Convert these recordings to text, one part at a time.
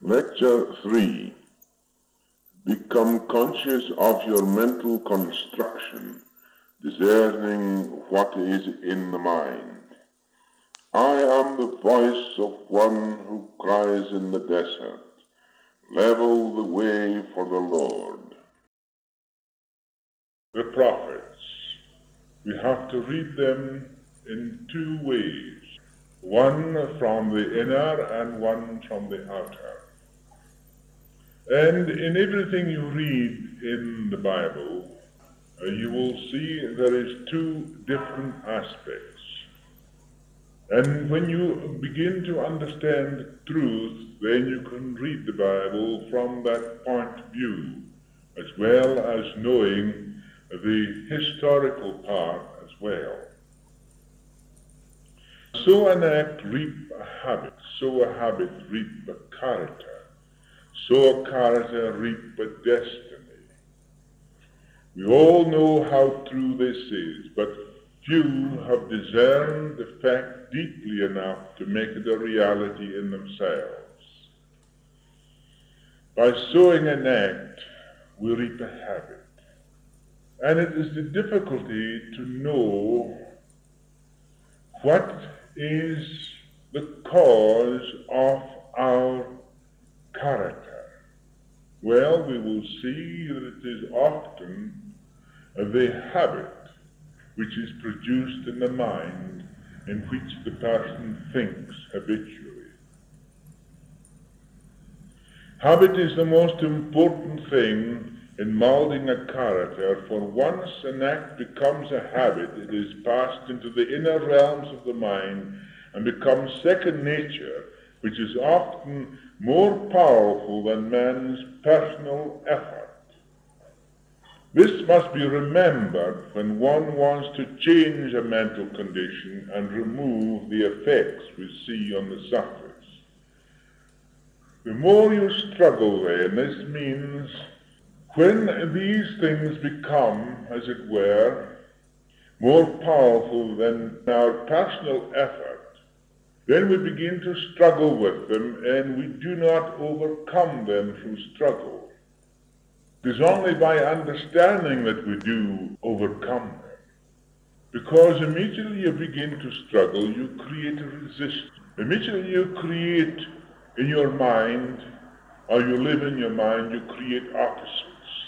Lecture 3. Become conscious of your mental construction, discerning what is in the mind. I am the voice of one who cries in the desert, level the way for the Lord. The prophets. We have to read them in two ways, one from the inner and one from the outer. And in everything you read in the Bible, you will see there is two different aspects. And when you begin to understand truth, then you can read the Bible from that point of view, as well as knowing the historical part as well. Sow an act, reap a habit. Sow a habit, reap a character. Sow a character, reap a destiny. We all know how true this is, but few have discerned the fact deeply enough to make it a reality in themselves. By sowing an act, we reap a habit. And it is the difficulty to know what is the cause of our character. Well, we will see that it is often the habit which is produced in the mind in which the person thinks habitually. Habit is the most important thing in molding a character, for once an act becomes a habit, it is passed into the inner realms of the mind and becomes second nature, which is often more powerful than man's personal effort. This must be remembered when one wants to change a mental condition and remove the effects we see on the surface. The more you struggle then, this means when these things become, as it were, more powerful than our personal effort, then we begin to struggle with them, and we do not overcome them through struggle. It is only by understanding that we do overcome them. Because immediately you begin to struggle, you create a resistance. Immediately you create in your mind, or you live in your mind, you create opposites.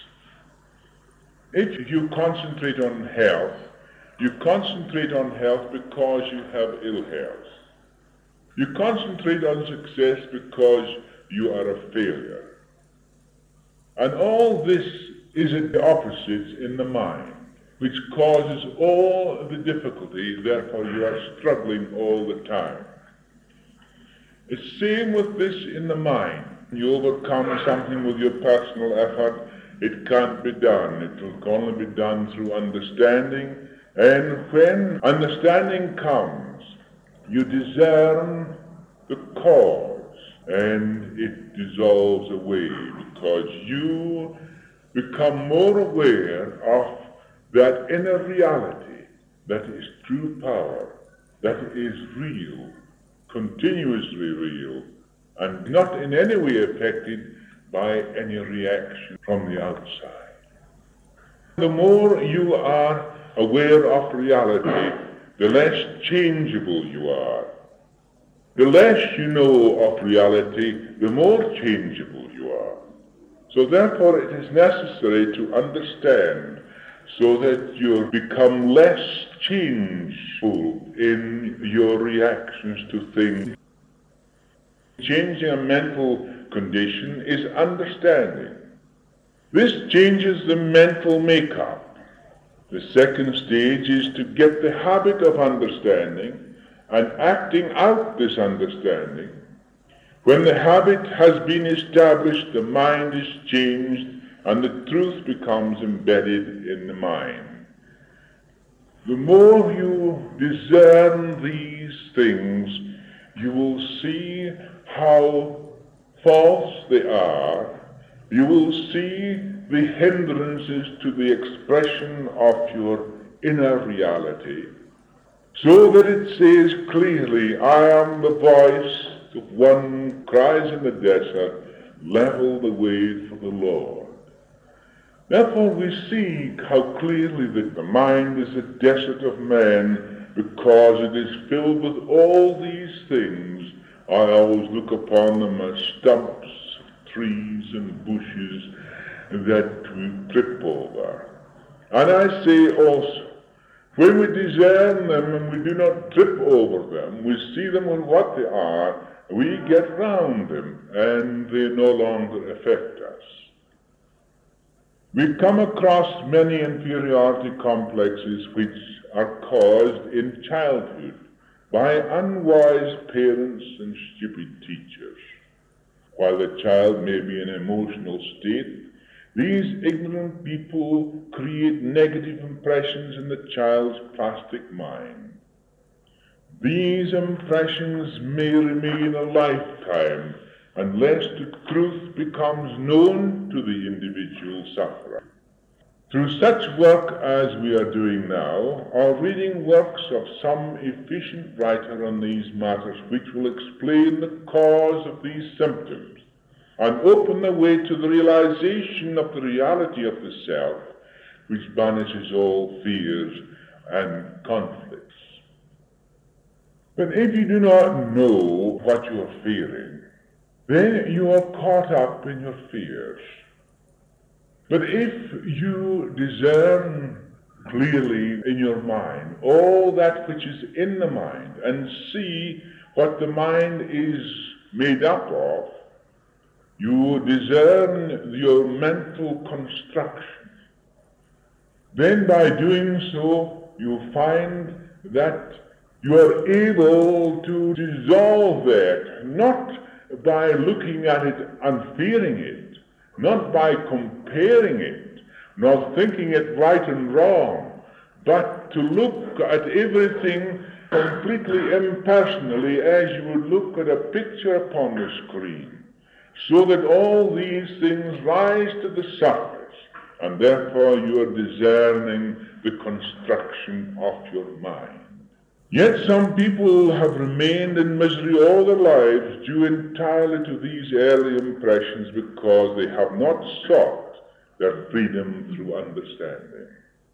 If you concentrate on health, you concentrate on health because you have ill health. You concentrate on success because you are a failure. And all this is at the opposites in the mind, which causes all the difficulty, therefore you are struggling all the time. It's same with this in the mind. You overcome something with your personal effort, it can't be done. It will only be done through understanding. And when understanding comes, you discern the cause, and it dissolves away because you become more aware of that inner reality that is true power, that is real, continuously real, and not in any way affected by any reaction from the outside. The more you are aware of reality, the less changeable you are. The less you know of reality, the more changeable you are. So therefore it is necessary to understand so that you become less changeful in your reactions to things. Changing a mental condition is understanding. This changes the mental makeup. The second stage is to get the habit of understanding and acting out this understanding. When the habit has been established, the mind is changed and the truth becomes embedded in the mind. The more you discern these things, you will see how false they are. You will see the hindrances to the expression of your inner reality, so that it says clearly, I am the voice of one who cries in the desert, level the way for the Lord. Therefore we see how clearly that the mind is a desert of man, because it is filled with all these things. I always look upon them as stumps, trees and bushes that we trip over. And I say also, when we discern them and we do not trip over them, we see them on what they are, we get round them and they no longer affect us. We come across many inferiority complexes which are caused in childhood by unwise parents and stupid teachers. While the child may be in an emotional state, these ignorant people create negative impressions in the child's plastic mind. These impressions may remain a lifetime unless the truth becomes known to the individual sufferer. Through such work as we are doing now, or reading works of some efficient writer on these matters which will explain the cause of these symptoms and open the way to the realization of the reality of the self, which banishes all fears and conflicts. But if you do not know what you are fearing, then you are caught up in your fears. But if you discern clearly in your mind all that which is in the mind and see what the mind is made up of, you discern your mental construction. Then by doing so, you find that you are able to dissolve that, not by looking at it and fearing it, not by comparing it, nor thinking it right and wrong, but to look at everything completely impersonally as you would look at a picture upon the screen, so that all these things rise to the surface, and therefore you are discerning the construction of your mind. Yet some people have remained in misery all their lives due entirely to these early impressions because they have not sought their freedom through understanding.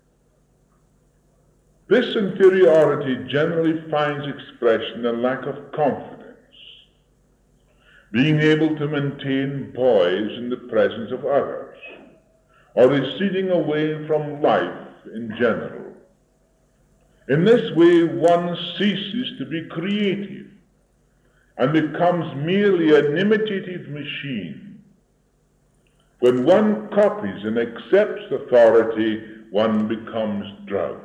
This inferiority generally finds expression in lack of confidence, being able to maintain poise in the presence of others, or receding away from life in general. In this way, one ceases to be creative and becomes merely an imitative machine. When one copies and accepts authority, one becomes drugged.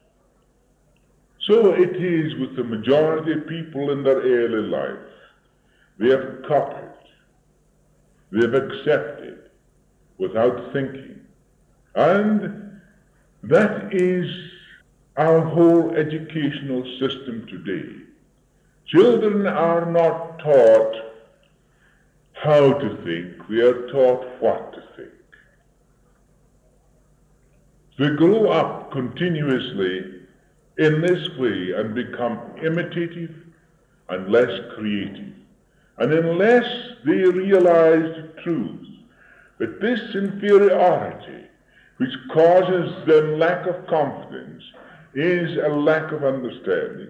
So it is with the majority of people in their early life. They have copied, they have accepted without thinking. And that is our whole educational system today. Children are not taught how to think, they are taught what to think. They grow up continuously in this way and become imitative and less creative. And unless they realize the truth, that this inferiority, which causes them lack of confidence, is a lack of understanding.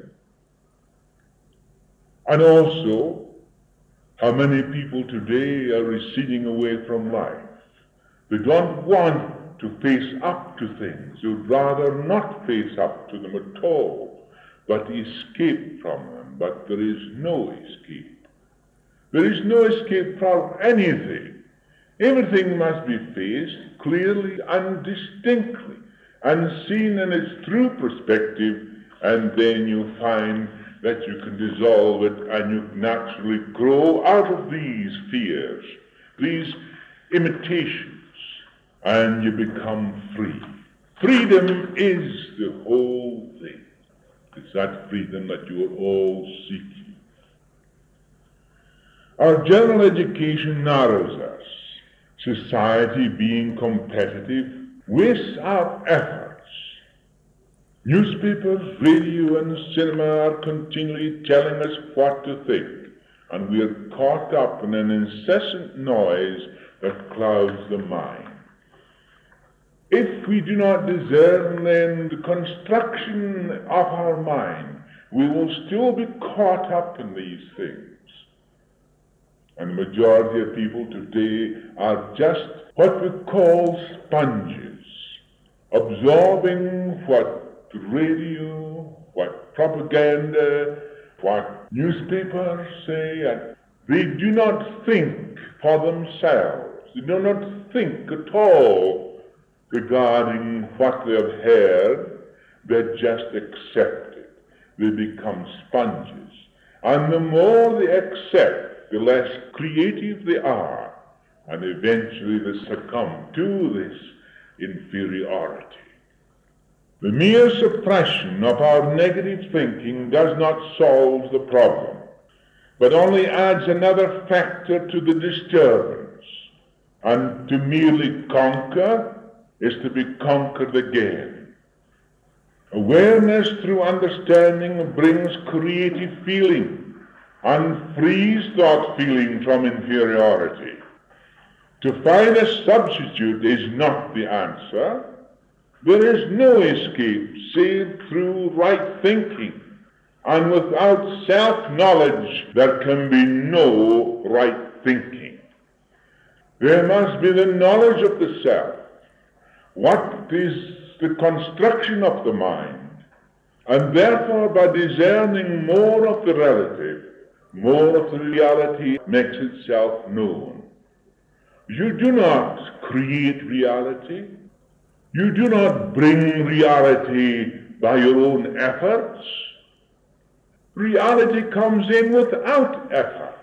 And also, how many people today are receding away from life. They don't want to face up to things. They would rather not face up to them at all, but escape from them. But there is no escape. There is no escape from anything. Everything must be faced clearly and distinctly and seen in its true perspective, and then you find that you can dissolve it and you naturally grow out of these fears, these imitations, and you become free. Freedom is the whole thing. It's that freedom that you are all seeking. Our general education narrows us. Society, being competitive, wastes our efforts. Newspapers, radio, and cinema are continually telling us what to think and we are caught up in an incessant noise that clouds the mind. If we do not discern then the construction of our mind, we will still be caught up in these things. And the majority of people today are just what we call sponges, absorbing what radio, what propaganda, what newspapers say, and they do not think for themselves. They do not think at all regarding what they have heard. They just accept it. They become sponges. And the more they accept, the less creative they are, and eventually they succumb to this inferiority. The mere suppression of our negative thinking does not solve the problem, but only adds another factor to the disturbance. And to merely conquer is to be conquered again. Awareness through understanding brings creative feeling and frees thought feeling from inferiority. To find a substitute is not the answer. There is no escape save through right thinking, and without self-knowledge there can be no right thinking. There must be the knowledge of the self. What is the construction of the mind? And therefore, by discerning more of the relative, more of the reality makes itself known. You do not create reality. You do not bring reality by your own efforts. Reality comes in without effort.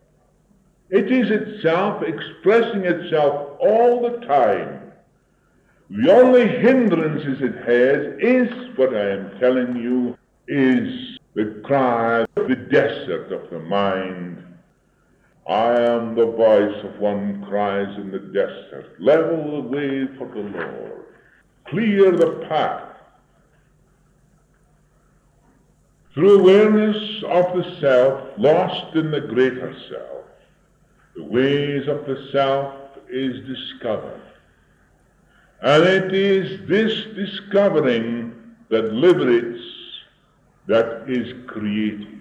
It is itself expressing itself all the time. The only hindrances it has is what I am telling you is the cry of the desert of the mind. I am the voice of one who cries in the desert, level the way for the Lord, clear the path. Through awareness of the self, lost in the greater self, the ways of the self is discovered. And it is this discovering that liberates, that is creative.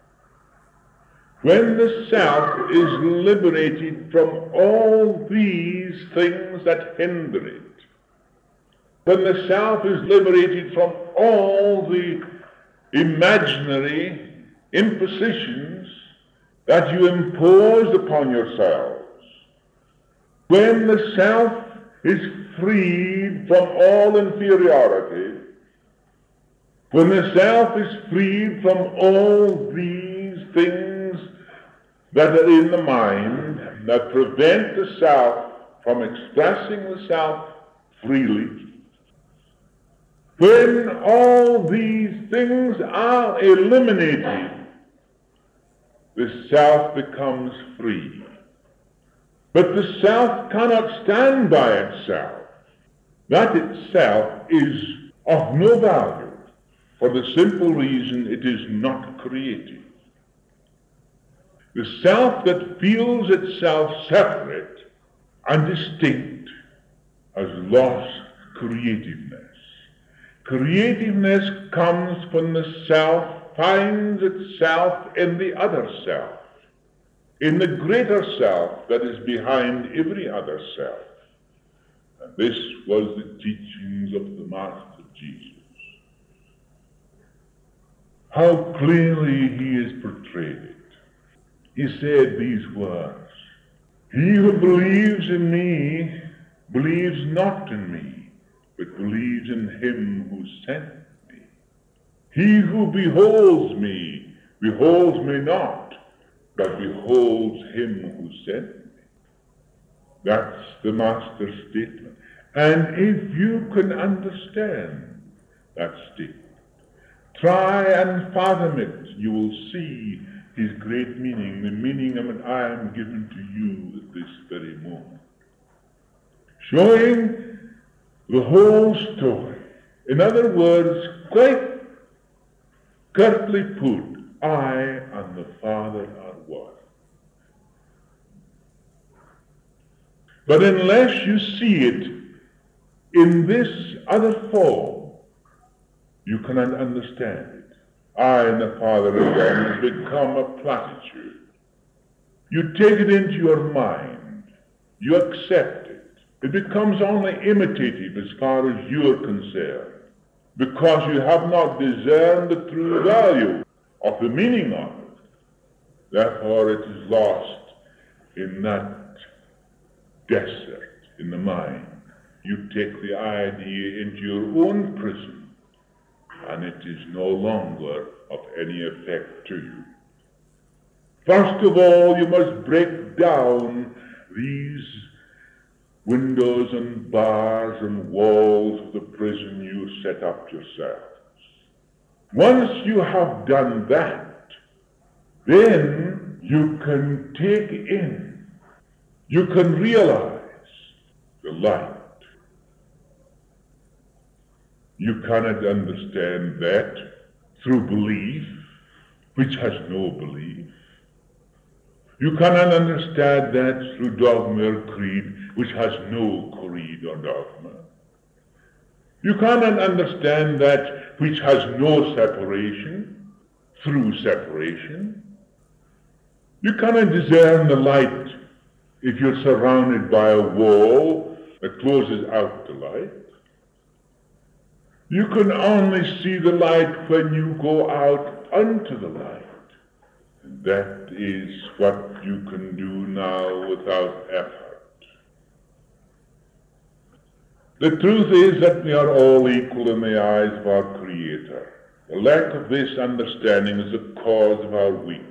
When the self is liberated from all these things that hinder it, when the self is liberated from all the imaginary impositions that you imposed upon yourselves, when the self is freed from all inferiority, when the self is freed from all these things that are in the mind that prevent the self from expressing the self freely, when all these things are eliminated, the self becomes free. But the self cannot stand by itself. That itself is of no value, for the simple reason it is not creative. The self that feels itself separate and distinct has lost creativeness. Creativeness comes when the self finds itself in the other self, in the greater self that is behind every other self. And this was the teachings of the Master Jesus. How clearly he has portrayed it. He said these words, "He who believes in me believes not in me, but believes in him who sent me. He who beholds me not, but beholds him who sent me." That's the Master's statement. And if you can understand that statement, try and fathom it, you will see his great meaning, the meaning of it I am given to you at this very moment. Showing the whole story. In other words, quite curtly put, I and the Father are one. But unless you see it in this other form, you cannot understand it. I and the Father again has become a platitude. You take it into your mind. You accept it. It becomes only imitative as far as you're concerned, because you have not discerned the true value of the meaning of it. Therefore it is lost in that desert in the mind. You take the idea into your own prison, and it is no longer of any effect to you. First of all, you must break down these windows and bars and walls of the prison you set up yourselves. Once you have done that, then you can take in, you can realize the light. You cannot understand that through belief, which has no belief. You cannot understand that through dogma or creed, which has no creed or dogma. You cannot understand that which has no separation through separation. You cannot discern the light if you're surrounded by a wall that closes out the light. You can only see the light when you go out unto the light. And that is what you can do now without effort. The truth is that we are all equal in the eyes of our Creator. The lack of this understanding is the cause of our weakness.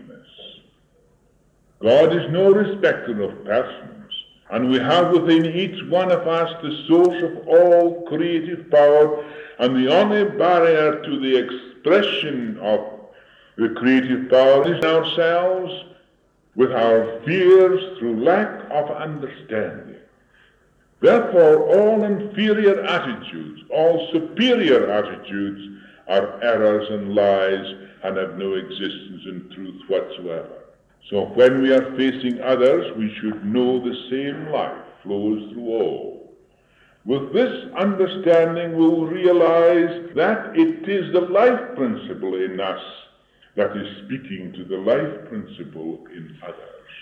God is no respecter of persons, and we have within each one of us the source of all creative power, and the only barrier to the expression of the creative power is ourselves, with our fears through lack of understanding. Therefore, all inferior attitudes, all superior attitudes are errors and lies and have no existence in truth whatsoever. So when we are facing others, we should know the same life flows through all. With this understanding, we'll realize that it is the life principle in us that is speaking to the life principle in others.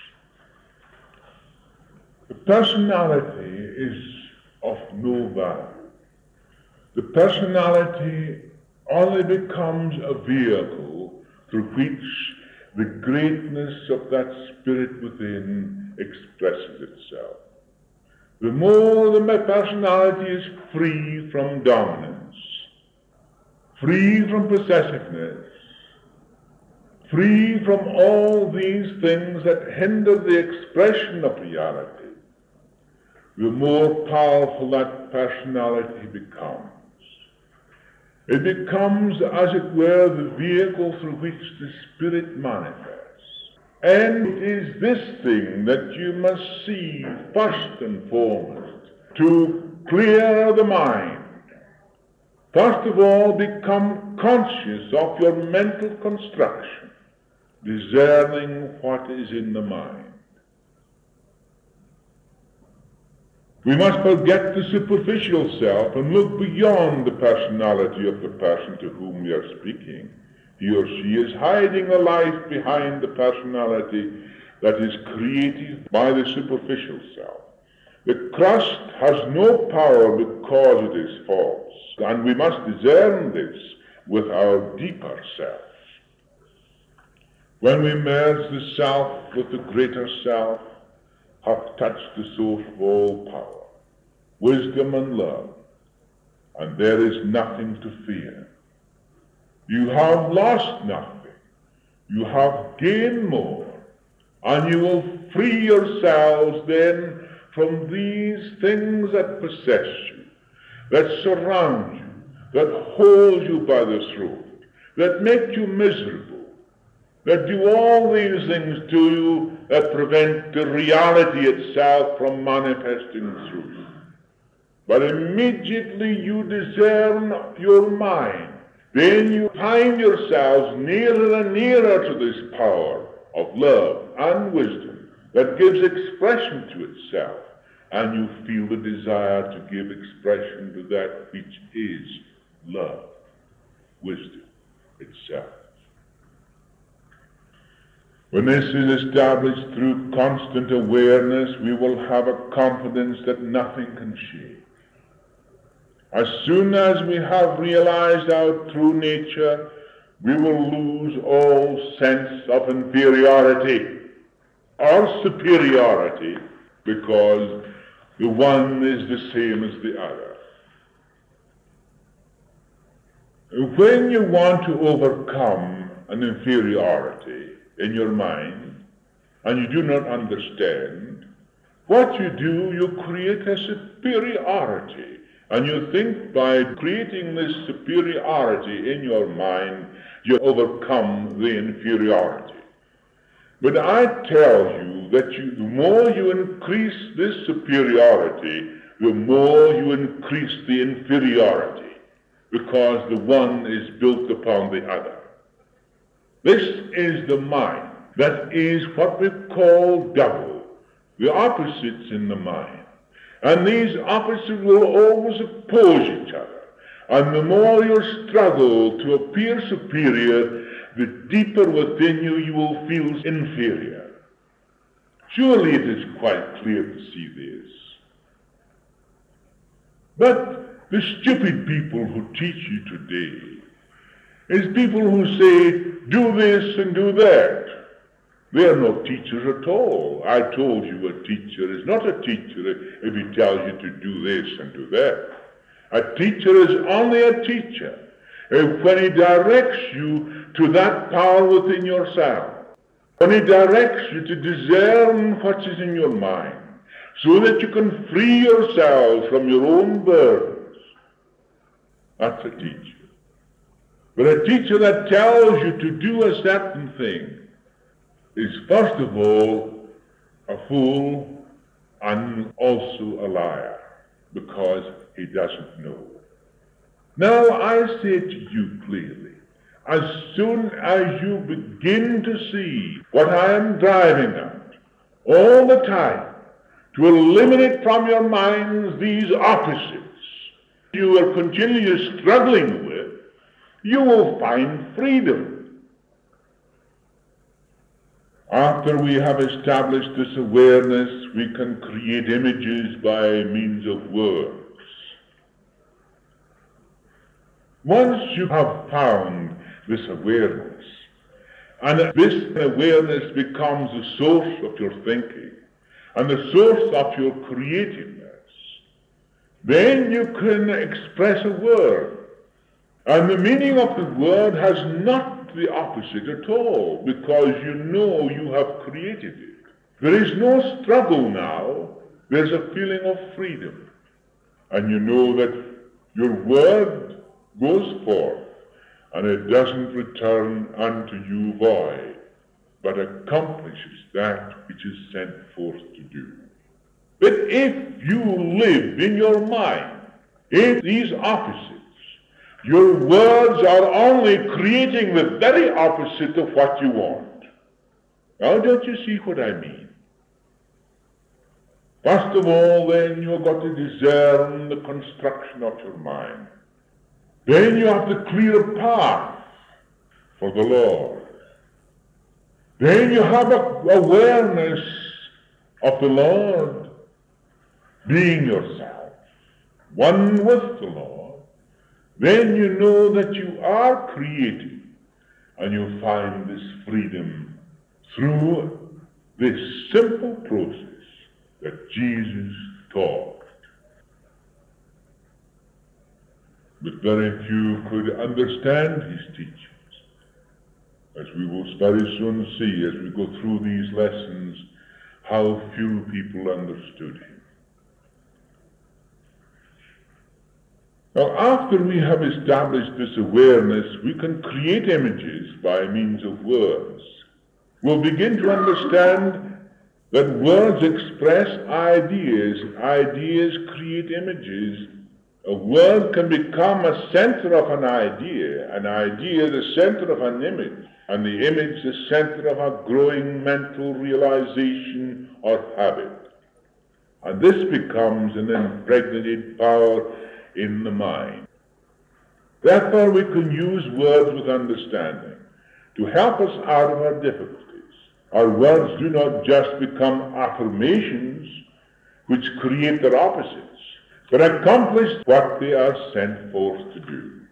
The personality is of no value. The personality only becomes a vehicle through which the greatness of that spirit within expresses itself. The more the personality is free from dominance, free from possessiveness, free from all these things that hinder the expression of reality, the more powerful that personality becomes. It becomes, as it were, the vehicle through which the Spirit manifests. And it is this thing that you must see first and foremost to clear the mind. First of all, become conscious of your mental construction, discerning what is in the mind. We must forget the superficial self and look beyond the personality of the person to whom we are speaking. He or she is hiding a life behind the personality that is created by the superficial self. The crust has no power because it is false, and we must discern this with our deeper self. When we merge the self with the greater self, have touched the source of all power, wisdom and love, and there is nothing to fear. You have lost nothing, you have gained more, and you will free yourselves then from these things that possess you, that surround you, that hold you by the throat, that make you miserable, that do all these things to you that prevent the reality itself from manifesting truth. But immediately you discern your mind, then you find yourselves nearer and nearer to this power of love and wisdom that gives expression to itself and you feel the desire to give expression to that which is love, wisdom itself. When this is established through constant awareness, we will have a confidence that nothing can shake. As soon as we have realized our true nature, we will lose all sense of inferiority or superiority, because the one is the same as the other. When you want to overcome an inferiority in your mind, and you do not understand, what you do, you create a superiority. And you think by creating this superiority in your mind, you overcome the inferiority. But I tell you that the more you increase this superiority, the more you increase the inferiority, because the one is built upon the other. This is the mind. That is what we call double, the opposites in the mind. And these opposites will always oppose each other. And the more you struggle to appear superior, the deeper within you you will feel inferior. Surely it is quite clear to see this. But the stupid people who teach you today is people who say, do this and do that. They are not teachers at all. I told you a teacher is not a teacher if he tells you to do this and do that. A teacher is only a teacher when he directs you to that power within yourself, when he directs you to discern what is in your mind, so that you can free yourselves from your own burdens. That's a teacher. But a teacher that tells you to do a certain thing is first of all a fool and also a liar, because he doesn't know. Now I say to you clearly, as soon as you begin to see what I am driving at all the time, to eliminate from your minds these opposites you are continually struggling with, you will find freedom. After we have established this awareness, we can create images by means of words. Once you have found this awareness, and this awareness becomes the source of your thinking and the source of your creativeness, then you can express a word. And the meaning of the word has not the opposite at all, because you know you have created it. There is no struggle now. There's a feeling of freedom. And you know that your word goes forth, and it doesn't return unto you void, but accomplishes that which is sent forth to do. But if you live in your mind in these opposites, your words are only creating the very opposite of what you want. Now, don't you see what I mean? First of all, then, you've got to discern the construction of your mind. Then you have to clear a path for the Lord. Then you have awareness of the Lord being yourself, one with the Lord. Then you know that you are created, and you find this freedom through this simple process that Jesus taught. But very few could understand his teachings, as we will very soon see as we go through these lessons, how few people understood him. Now, after we have established this awareness, we can create images by means of words. We'll begin to understand that words express ideas. Ideas create images. A word can become a center of an idea the center of an image, and the image the center of a growing mental realization or habit. And this becomes an impregnated power in the mind. Therefore, we can use words with understanding to help us out of our difficulties. Our words do not just become affirmations which create their opposites, but accomplish what they are sent forth to do.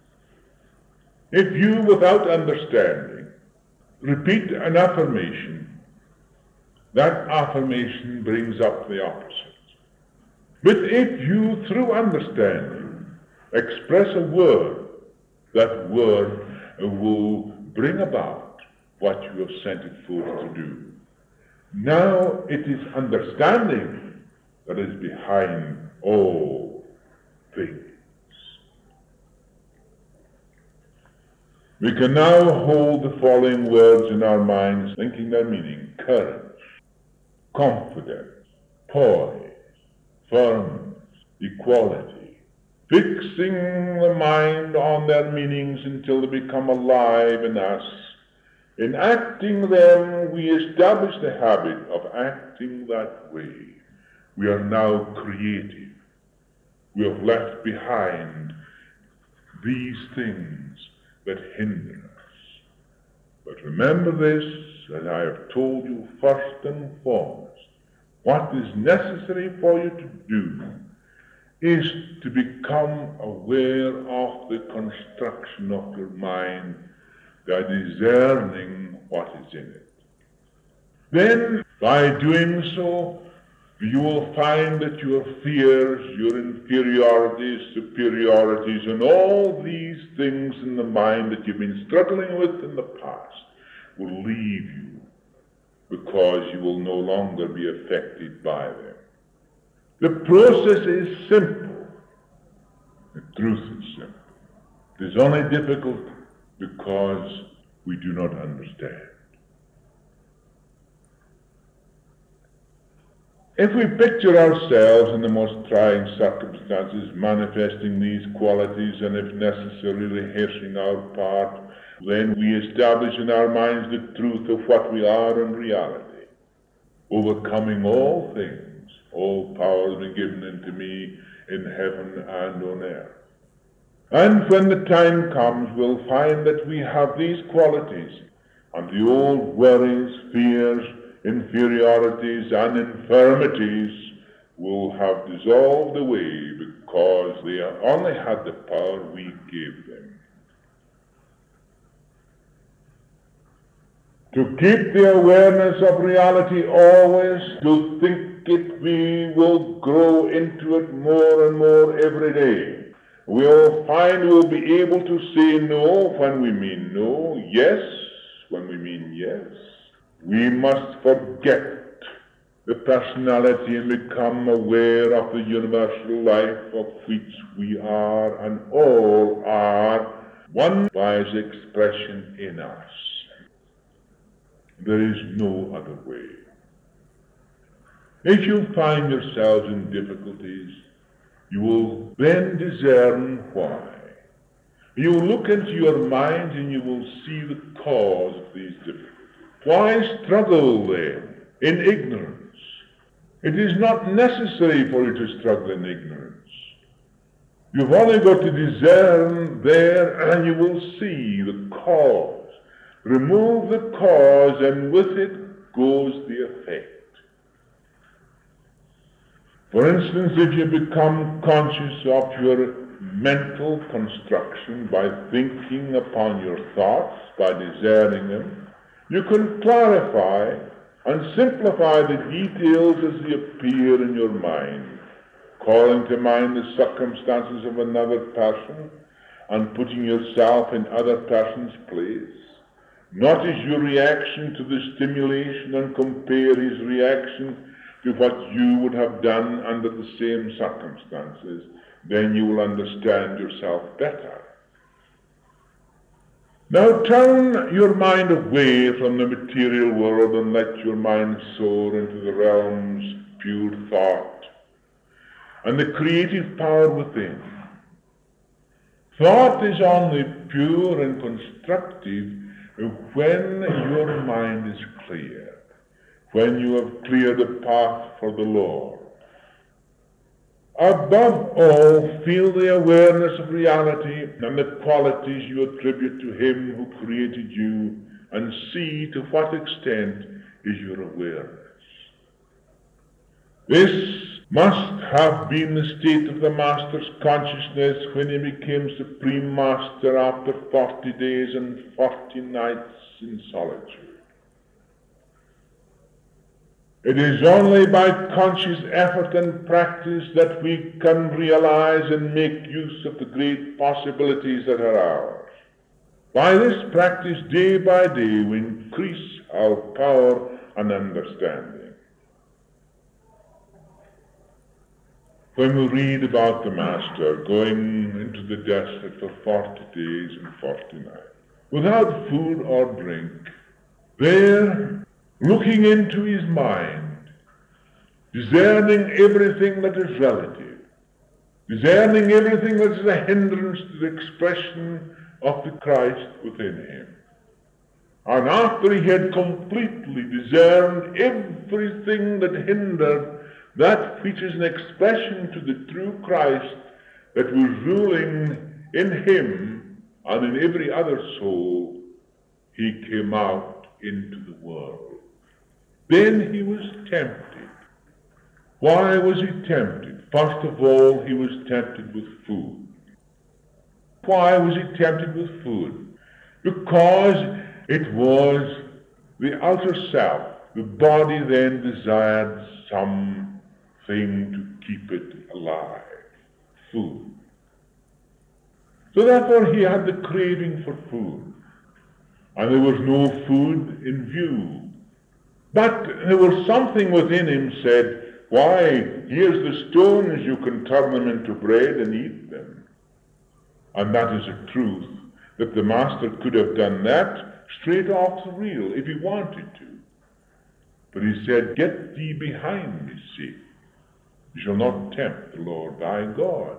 If you, without understanding, repeat an affirmation, that affirmation brings up the opposite. But if you, through understanding, express a word, that word will bring about what you have sent it forth to do. Now it is understanding that is behind all things. We can now hold the following words in our minds, thinking their meaning: courage, confidence, poise, firmness, equality, fixing the mind on their meanings until they become alive in us. In acting them, we establish the habit of acting that way. We are now creative. We have left behind these things that hinder us. But remember this, as I have told you first and foremost, what is necessary for you to do is to become aware of the construction of your mind by discerning what is in it. Then, by doing so, you will find that your fears, your inferiorities, superiorities, and all these things in the mind that you've been struggling with in the past will leave you, because you will no longer be affected by them. The process is simple. The truth is simple. It is only difficult because we do not understand. If we picture ourselves in the most trying circumstances manifesting these qualities, and if necessary rehearsing our part, then we establish in our minds the truth of what we are in reality. Overcoming all things, all power has been given unto me in heaven and on earth. And when the time comes, we'll find that we have these qualities, and the old worries, fears, inferiorities, and infirmities will have dissolved away, because they only had the power we gave them. To keep the awareness of reality always, to think it, we will grow into it more and more every day. We'll find we'll be able to say no when we mean no, yes when we mean yes. We must forget the personality and become aware of the universal life of which we are and all are one wise expression in us. There is no other way. If you find yourselves in difficulties, you will then discern why. You will look into your mind and you will see the cause of these difficulties. Why struggle then in ignorance? It is not necessary for you to struggle in ignorance. You've only got to discern there, and you will see the cause. Remove the cause, and with it goes the effect. For instance, if you become conscious of your mental construction by thinking upon your thoughts, by discerning them, you can clarify and simplify the details as they appear in your mind, calling to mind the circumstances of another person and putting yourself in other person's place. Notice your reaction to the stimulation and compare his reaction to what you would have done under the same circumstances. Then you will understand yourself better. Now turn your mind away from the material world and let your mind soar into the realms of pure thought and the creative power within. Thought is only pure and constructive when your mind is clear, when you have cleared a path for the Lord, Above all, feel the awareness of reality and the qualities you attribute to Him who created you, and see to what extent is your awareness. This must have been the state of the Master's consciousness when he became Supreme Master after 40 days and 40 nights in solitude. It is only by conscious effort and practice that we can realize and make use of the great possibilities that are ours. By this practice, day by day, we increase our power and understanding. When we read about the Master going into the desert for 40 days and 40 nights, without food or drink, there, looking into his mind, discerning everything that is relative, discerning everything that is a hindrance to the expression of the Christ within him. And after he had completely discerned everything that hindered that which is an expression to the true Christ that was ruling in him and in every other soul, he came out into the world. Then he was tempted. Why was he tempted? First of all, he was tempted with food. Why was he tempted with food? Because it was the outer self. The body then desired something to keep it alive. Food. So therefore he had the craving for food. And there was no food in view. But there was something within him said, why, here's the stones, you can turn them into bread and eat them. And that is a truth, that the Master could have done that straight off the reel if he wanted to. But he said, get thee behind me, Satan. You shall not tempt the Lord thy God.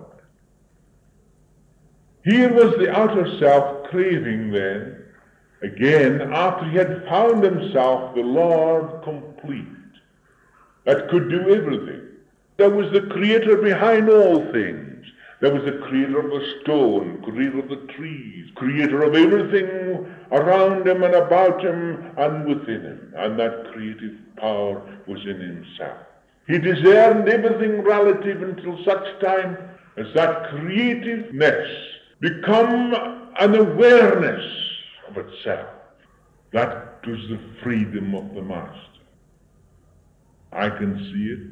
Here was the outer self craving then, again, after he had found himself the Lord complete, that could do everything. There was the Creator behind all things. There was the Creator of the stone, Creator of the trees, Creator of everything around him and about him and within him. And that creative power was in himself. He discerned everything relative until such time as that creativeness become an awareness of itself. That was the freedom of the Master. I can see it.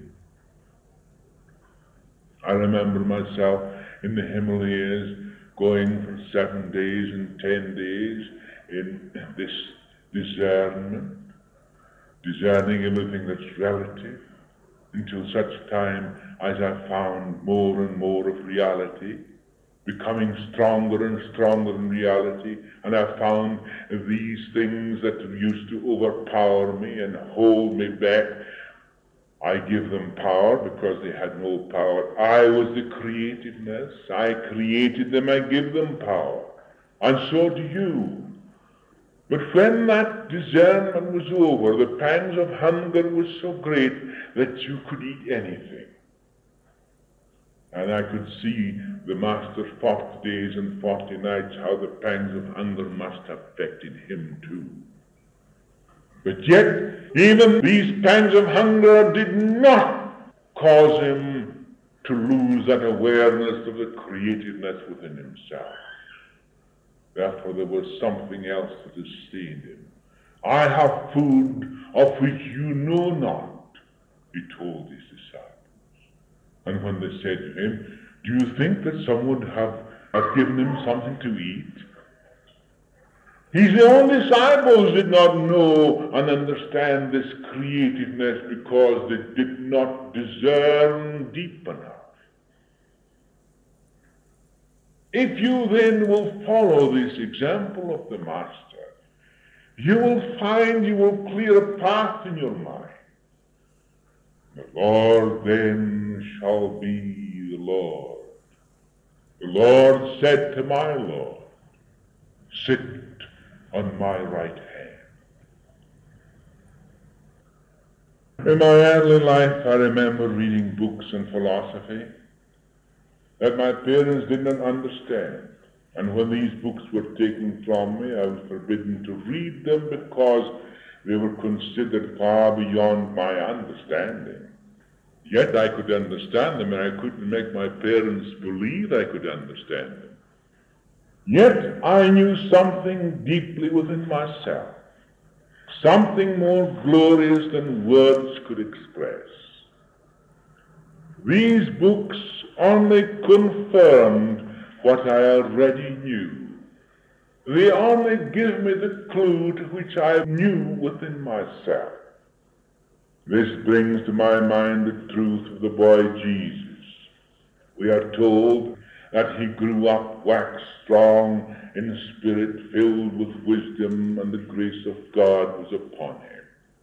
I remember myself in the Himalayas going for 7 days and 10 days in this discernment, discerning everything that's relative, until such time as I found more and more of reality, becoming stronger and stronger in reality, and I found these things that used to overpower me and hold me back, I give them power because they had no power. I was the creativeness. I created them, I give them power. And so do you. But when that discernment was over, the pangs of hunger was so great that you could eat anything. And I could see the Master's 40 days and 40 nights, how the pangs of hunger must have affected him too. But yet, even these pangs of hunger did not cause him to lose that awareness of the creativeness within himself. Therefore, there was something else that sustained him. I have food of which you know not, he told his disciples. And when they said to him, do you think that someone would have given him something to eat? His own disciples did not know and understand this creativeness because they did not discern deep enough. If you then will follow this example of the Master, you will find you will clear a path in your mind. The Lord then shall be the Lord. The Lord said to my Lord, sit on my right hand. In my early life, I remember reading books on philosophy, that my parents did not understand. And when these books were taken from me, I was forbidden to read them because they were considered far beyond my understanding. Yet I could understand them, and I couldn't make my parents believe I could understand them. Yet I knew something deeply within myself, something more glorious than words could express. These books only confirmed what I already knew. They only give me the clue to which I knew within myself. This brings to my mind the truth of the boy Jesus. We are told that he grew up, waxed strong in spirit, filled with wisdom, and the grace of God was upon him.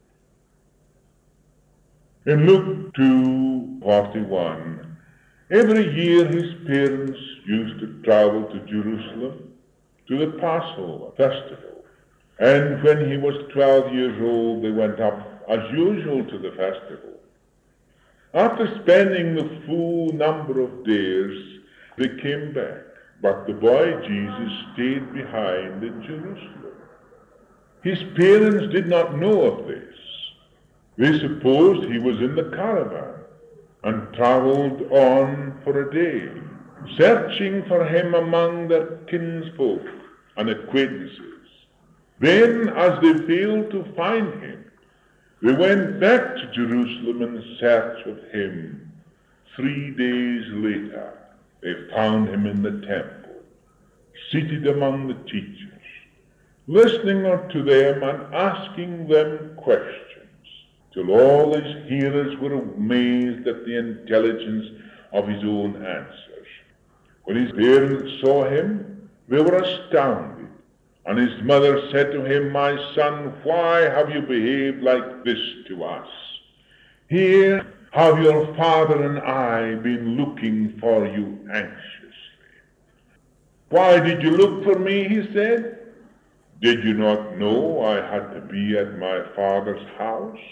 In Luke 2:41, every year his parents used to travel to Jerusalem to the Passover festival. And when he was 12 years old, they went up as usual to the festival. After spending the full number of days, they came back. But the boy Jesus stayed behind in Jerusalem. His parents did not know of this. They supposed he was in the caravan and traveled on for a day, searching for him among their kinsfolk and acquaintances. Then, as they failed to find him, they went back to Jerusalem in search of him. 3 days later, they found him in the temple, seated among the teachers, listening to them and asking them questions, till all his hearers were amazed at the intelligence of his own answers. When his parents saw him, they were astounded. And his mother said to him, "My son, why have you behaved like this to us? Here have your father and I been looking for you anxiously." "Why did you look for me?" he said. "Did you not know I had to be at my father's house?"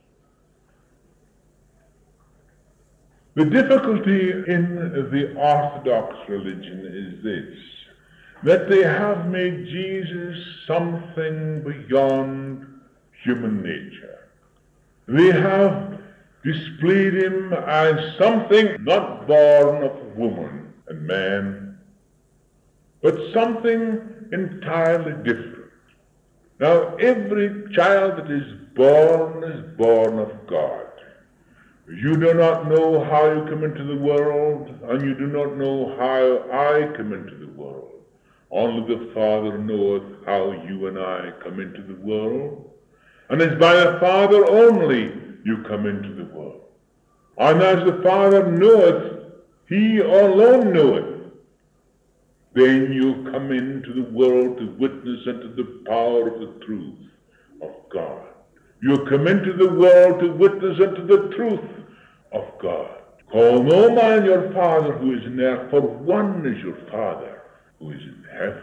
The difficulty in the Orthodox religion is this, that they have made Jesus something beyond human nature. They have displayed him as something not born of woman and man, but something entirely different. Now, every child that is born of God. You do not know how you come into the world, and you do not know how I come into the world. Only the Father knoweth how you and I come into the world. And it's by the Father only you come into the world. And as the Father knoweth, he alone knoweth. Then you come into the world to witness unto the power of the truth of God. You come into the world to witness unto the truth of God. Call no man your father who is in earth, for one is your Father who is in heaven.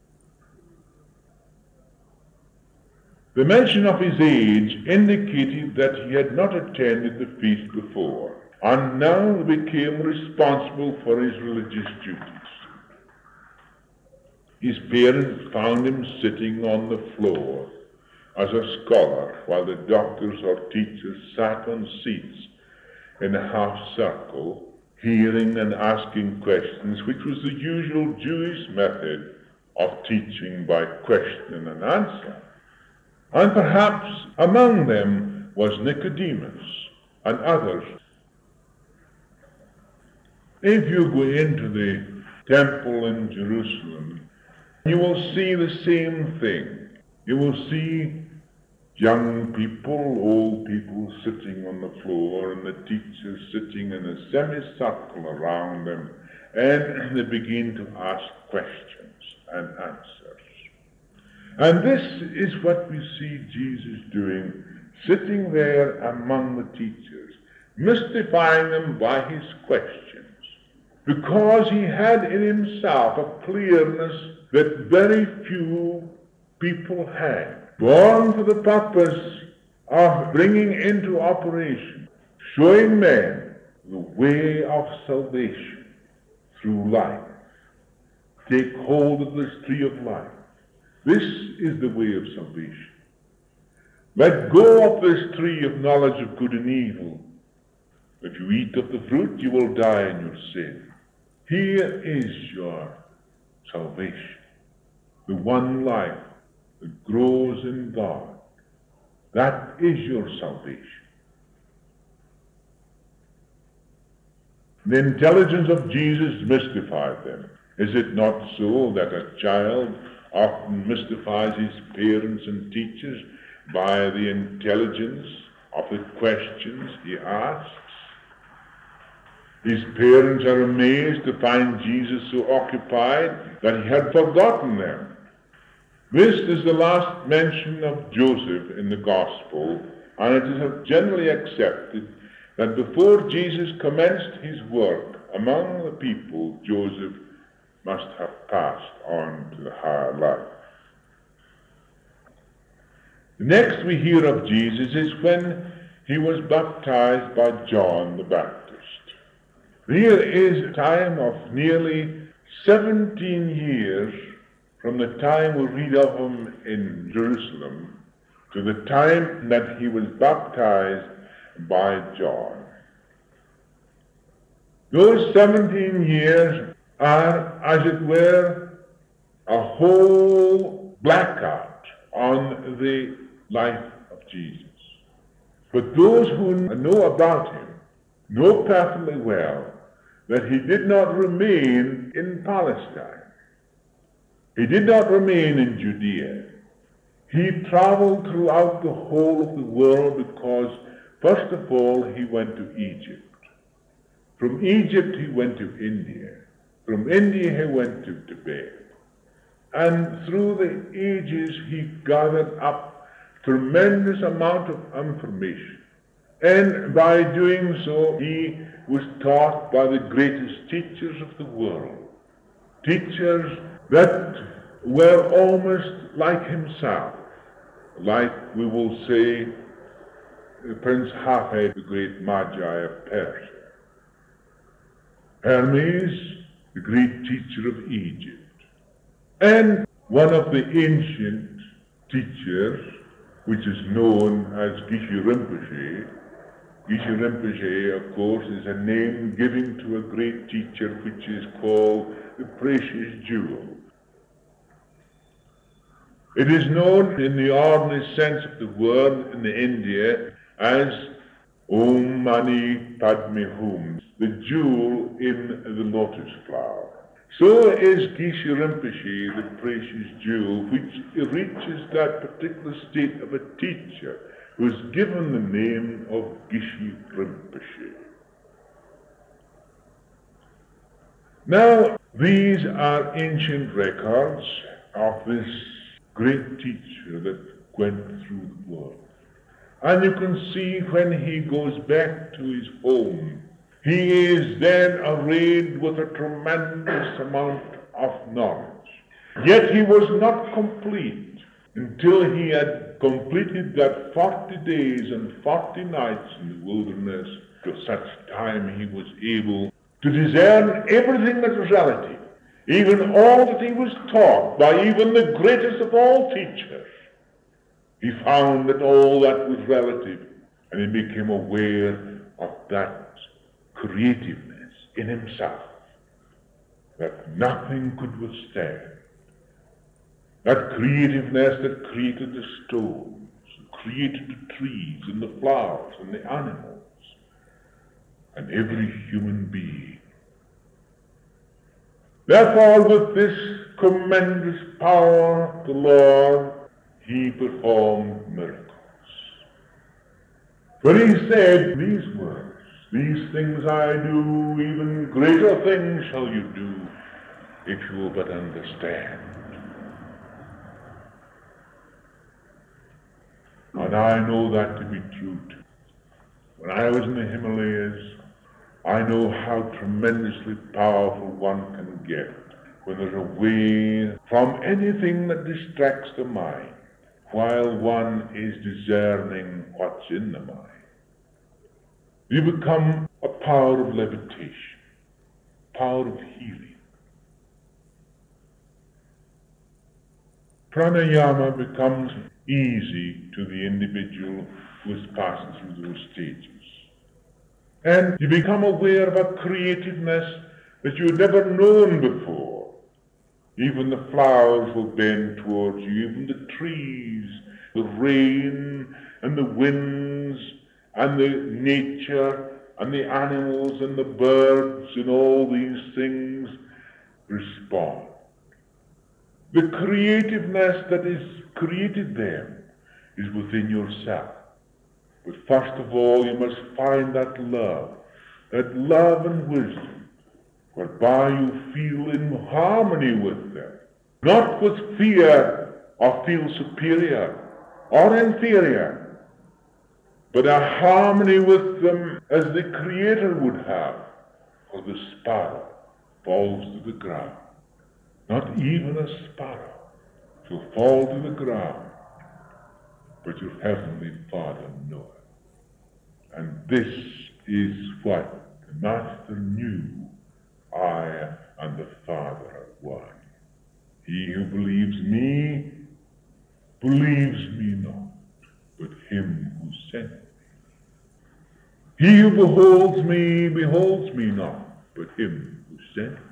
The mention of his age indicated that he had not attended the feast before, and now became responsible for his religious duties. His parents found him sitting on the floor as a scholar, while the doctors or teachers sat on seats in a half circle, hearing and asking questions, which was the usual Jewish method of teaching by question and answer. And perhaps among them was Nicodemus and others. If you go into the temple in Jerusalem, you will see the same thing. You will see young people, old people sitting on the floor, and the teachers sitting in a semicircle around them, and they begin to ask questions and answers. And this is what we see Jesus doing, sitting there among the teachers, mystifying them by his questions, because he had in himself a clearness that very few people had, born for the purpose of bringing into operation, showing men the way of salvation through life. Take hold of this tree of life. This is the way of salvation. Let go of this tree of knowledge of good and evil. If you eat of the fruit, you will die in your sin. Here is your salvation, the one life that grows in God. That is your salvation. The intelligence of Jesus mystified them. Is it not so that a child often mystifies his parents and teachers by the intelligence of the questions he asks? His parents are amazed to find Jesus so occupied that he had forgotten them. This is the last mention of Joseph in the Gospel, and it is generally accepted that before Jesus commenced his work among the people, Joseph must have passed on to the higher life. Next we hear of Jesus is when he was baptized by John the Baptist. Here is a time of nearly 17 years from the time we read of him in Jerusalem to the time that he was baptized by John. Those 17 years are, as it were, a whole blackout on the life of Jesus. But those who know about him know perfectly well that he did not remain in Palestine. He did not remain in Judea. He traveled throughout the whole of the world because, first of all, he went to Egypt. From Egypt he went to India. From India he went to Tibet. And through the ages he gathered up tremendous amount of information. And by doing so he was taught by the greatest teachers of the world. Teachers that were almost like himself. Like we will say Prince Hafed, the great Magi of Persia. Hermes, the great teacher of Egypt. And one of the ancient teachers, which is known as Geshe Rinpoche. Geshe Rinpoche, of course, is a name given to a great teacher which is called the Precious Jewel. It is known in the ordinary sense of the word in India as Om Mani Padme Hum, the jewel in the lotus flower. So is Geshe Rinpoche the precious jewel which reaches that particular state of a teacher who is given the name of Geshe Rinpoche. Now, these are ancient records of this great teacher that went through the world. And you can see when he goes back to his home, he is then arrayed with a tremendous amount of knowledge. Yet he was not complete until he had completed that 40 days and 40 nights in the wilderness. To such time he was able to discern everything that was relative, even all that he was taught by even the greatest of all teachers. He found that all that was relative, and he became aware of that creativeness in himself that nothing could withstand. That creativeness that created the stones, created the trees and the flowers and the animals and every human being. Therefore, with this tremendous power of the Lord, he performed miracles. When he said these words, "These things I do, even greater things shall you do, if you will but understand." And I know that to be true too. When I was in the Himalayas, I know how tremendously powerful one can get when there's a way from anything that distracts the mind, while one is discerning what's in the mind. You become a power of levitation. power of healing. Pranayama becomes easy to the individual who is passing through those stages. And you become aware of a creativeness that you had never known before. Even the flowers will bend towards you, even the trees, the rain and the winds and the nature and the animals and the birds and all these things respond. The creativeness that is created them is within yourself. But first of all, you must find that love and wisdom, whereby you feel in harmony with them, not with fear or feel superior or inferior, but a harmony with them as the Creator would have, for the sparrow falls to the ground. Not even a sparrow shall fall to the ground, but your heavenly Father knoweth. And this is what the Master knew, I and the Father are one. He who believes me not, but him who sent me. He who beholds me not, but him who sent me.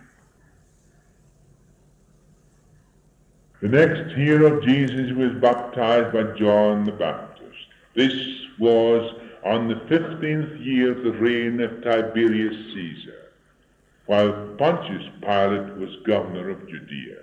The next year of Jesus was baptized by John the Baptist. This was on the 15th year of the reign of Tiberius Caesar, while Pontius Pilate was governor of Judea.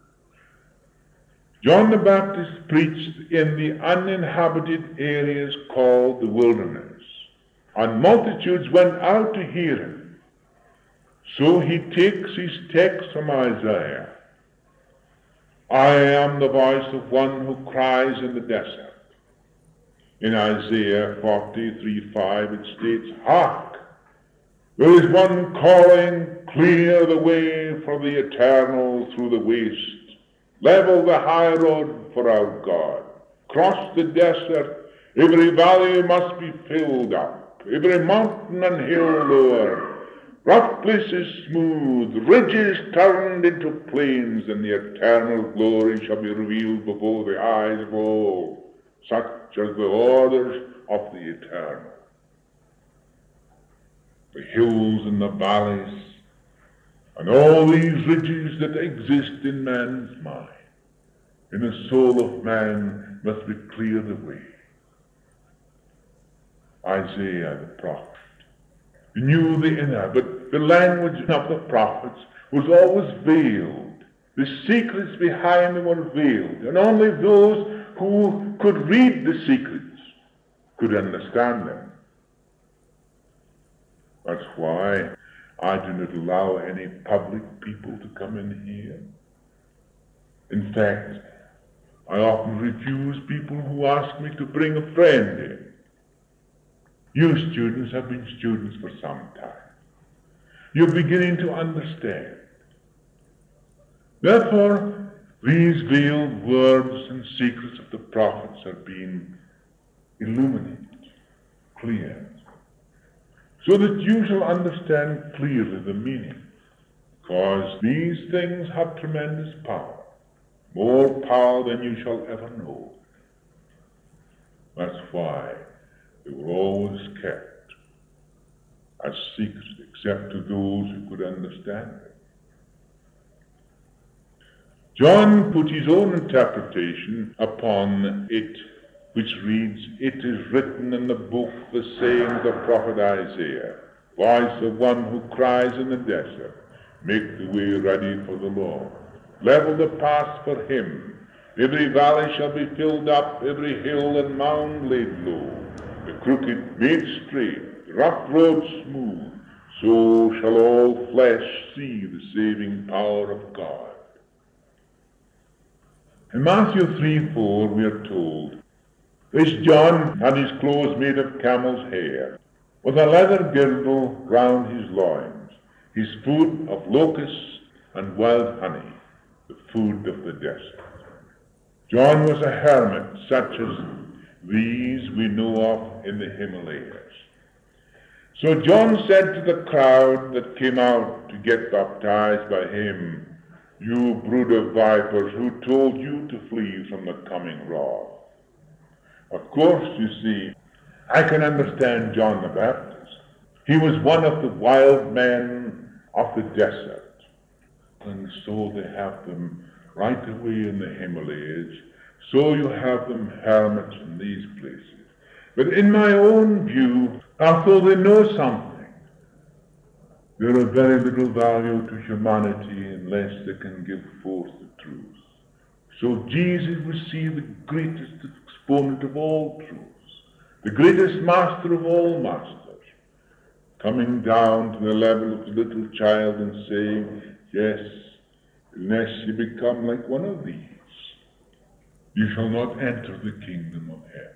John the Baptist preached in the uninhabited areas called the wilderness, and multitudes went out to hear him. So he takes his text from Isaiah. I am the voice of one who cries in the desert. In Isaiah 43:5 it states, Hark! There is one calling, clear the way for the eternal through the waste. Level the high road for our God. Cross the desert. Every valley must be filled up. Every mountain and hill lower. Rough places smooth, ridges turned into plains, and the eternal glory shall be revealed before the eyes of all, such as the orders of the eternal. The hills and the valleys, and all these ridges that exist in man's mind, in the soul of man, must be cleared away. Isaiah the prophet knew the inner, but the language of the prophets was always veiled. The secrets behind them were veiled, and only those who could read the secrets could understand them. That's why I do not allow any public people to come in here. In fact, I often refuse people who ask me to bring a friend in. You students have been students for some time. You're beginning to understand. Therefore, these veiled words and secrets of the prophets are being illuminated, cleared, so that you shall understand clearly the meaning, because these things have tremendous power, more power than you shall ever know. That's why they were always kept as secrets, except to those who could understand them. John put his own interpretation upon it, which reads, It is written in the book, the saying of the prophet Isaiah, voice of one who cries in the desert, make the way ready for the Lord. Level the path for him. Every valley shall be filled up, every hill and mound laid low. The crooked made straight, the rough road smooth, so shall all flesh see the saving power of God. In Matthew 3:4 we are told, This John had his clothes made of camel's hair, with a leather girdle round his loins, his food of locusts and wild honey, the food of the desert. John was a hermit such as these we know of in the Himalayas. So John said to the crowd that came out to get baptized by him, "You brood of vipers, who told you to flee from the coming wrath?" Of course, you see, I can understand John the Baptist. He was one of the wild men of the desert. And so they have them right away in the Himalayas. So you have them hermits in these places. But in my own view, although they know something, they're of very little value to humanity unless they can give forth the truth. So Jesus was seen the greatest exponent of all truths, the greatest master of all masters, coming down to the level of the little child and saying, "Yes, unless you become like one of these, you shall not enter the kingdom of heaven."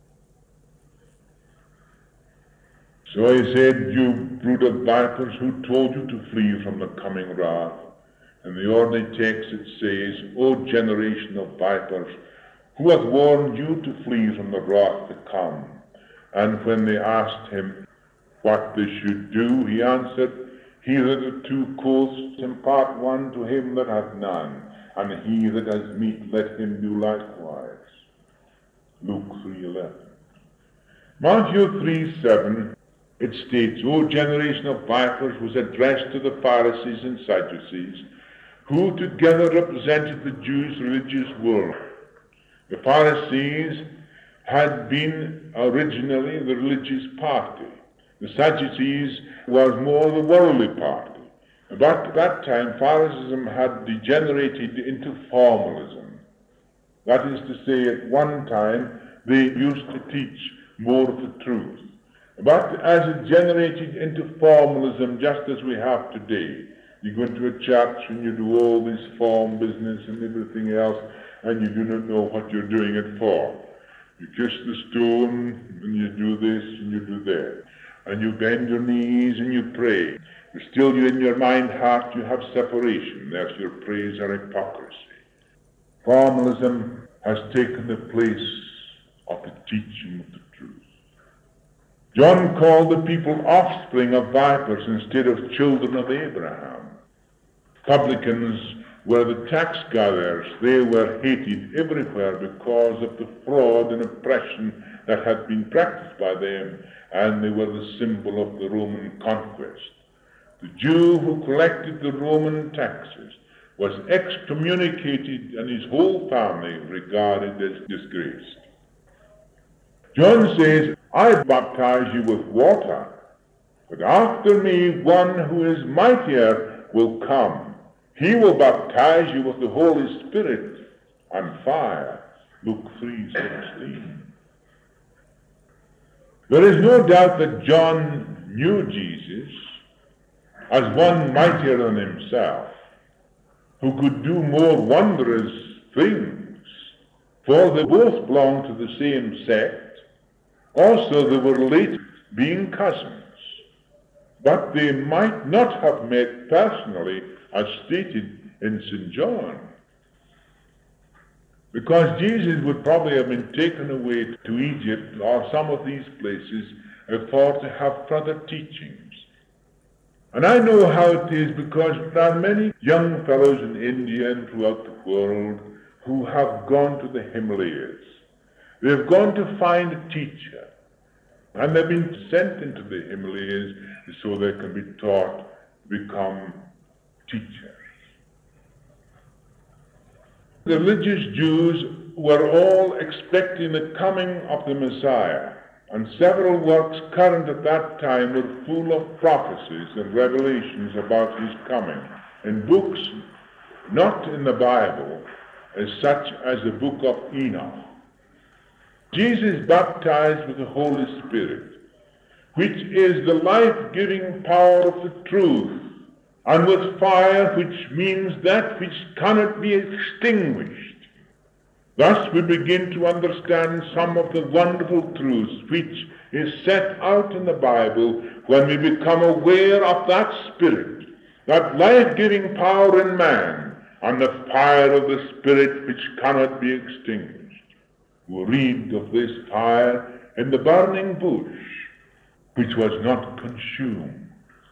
So he said, "You brood of vipers, who told you to flee from the coming wrath?" In the ordinary text it says, "O generation of vipers, who hath warned you to flee from the wrath to come?" And when they asked him what they should do, he answered, "He that hath 2 coats, impart one to him that hath none, and he that has meat, let him do likewise." Luke 3:11. Matthew 3:7, it states, "O generation of vipers," was addressed to the Pharisees and Sadducees, who together represented the Jewish religious world. The Pharisees had been originally the religious party. The Sadducees was more the worldly party. But at that time, Pharisaism had degenerated into formalism. That is to say, at one time, they used to teach more of the truth. But as it generated into formalism, just as we have today, you go into a church and you do all this form business and everything else, and you do not know what you're doing it for. You kiss the stone, and you do this, and you do that. And you bend your knees and you pray. But still you in your mind heart you have separation. There's your praise or hypocrisy. Formalism has taken the place of the teaching of the truth. John called the people offspring of vipers instead of children of Abraham. Publicans were the tax gatherers. They were hated everywhere because of the fraud and oppression that had been practiced by them, and they were the symbol of the Roman conquest. The Jew who collected the Roman taxes was excommunicated and his whole family regarded as disgraced. John says, "I baptize you with water, but after me one who is mightier will come. He will baptize you with the Holy Spirit and fire." Luke 3:16. There is no doubt that John knew Jesus as one mightier than himself, who could do more wondrous things, for they both belonged to the same sect. Also they were related, being cousins, but they might not have met personally as stated in St. John, because Jesus would probably have been taken away to Egypt or some of these places for to have further teachings. And I know how it is, because there are many young fellows in India and throughout the world who have gone to the Himalayas. They've gone to find a teacher, and they've been sent into the Himalayas so they can be taught, become teachers. The religious Jews were all expecting the coming of the Messiah, and several works current at that time were full of prophecies and revelations about his coming, in books not in the Bible, as such as the book of Enoch. Jesus baptized with the Holy Spirit, which is the life-giving power of the truth, and with fire, which means that which cannot be extinguished. Thus we begin to understand some of the wonderful truths which is set out in the Bible when we become aware of that Spirit, that life-giving power in man, and the fire of the Spirit which cannot be extinguished. We read of this fire in the burning bush. which was not consumed.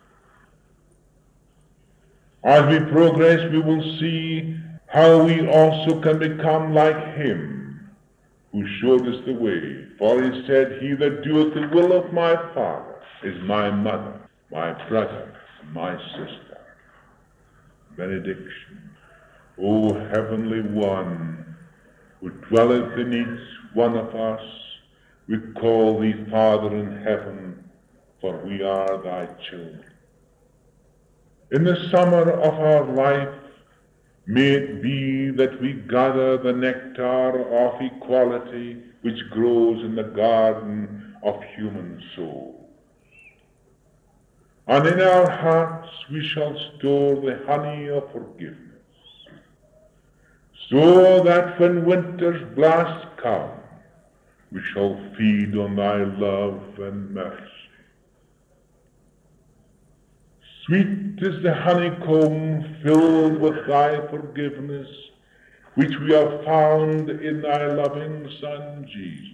As we progress, we will see how we also can become like him who showed us the way. For he said, he that doeth the will of my Father is my mother, my brother, my sister. Benediction. O heavenly one, who dwelleth in each one of us, we call thee Father in heaven, for we are thy children. In the summer of our life, may it be that we gather the nectar of equality which grows in the garden of human souls. And in our hearts we shall store the honey of forgiveness, so that when winter's blasts come, we shall feed on thy love and mercy. Sweet is the honeycomb filled with thy forgiveness, which we have found in thy loving Son Jesus.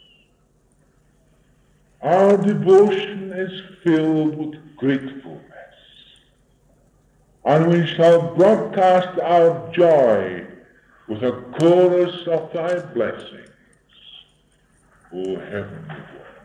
Our devotion is filled with gratefulness, and we shall broadcast our joy with a chorus of thy blessings, O heavenly one.